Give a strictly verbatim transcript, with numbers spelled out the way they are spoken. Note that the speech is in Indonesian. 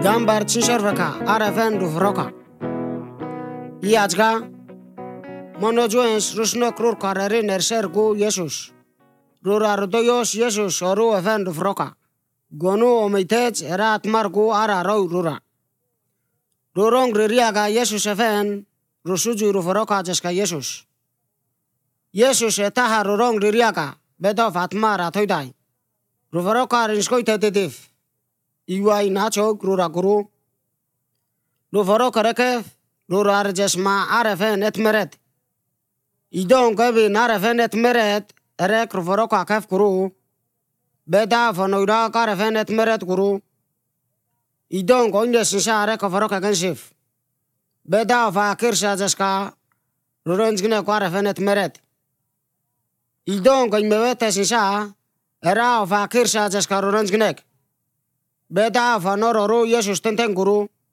Gambar chinshorvaka arafen rufroka. Iachga monojoens rusno krur karari nersergu Jesus. Rurarudoyos Jesus oru efen rufroka. Gonu omitech erat margu ara rau rura. Rurong ririaga Jesus efen rusuju rufroka jeska Jesus. Jesus etaha rurong ririaga bedo fatma ratoidai. Rufroka rinskoite titif. Iwai nacho rura guru. Rufroka rekef rurar jesma arefen etmeret. Idong kebi narefen etmeret erek rufroka kef guru. Beda fanoida karefen etmeret guru. Idong koinde sinsa arek rufroka gensif. Beda fa kirsa jeska ruronjgne karefen etmeret. Idong koimewete sinsa era fa kirsa jeska ruronjgnek. Beda fa nororu Jesus tenten guru.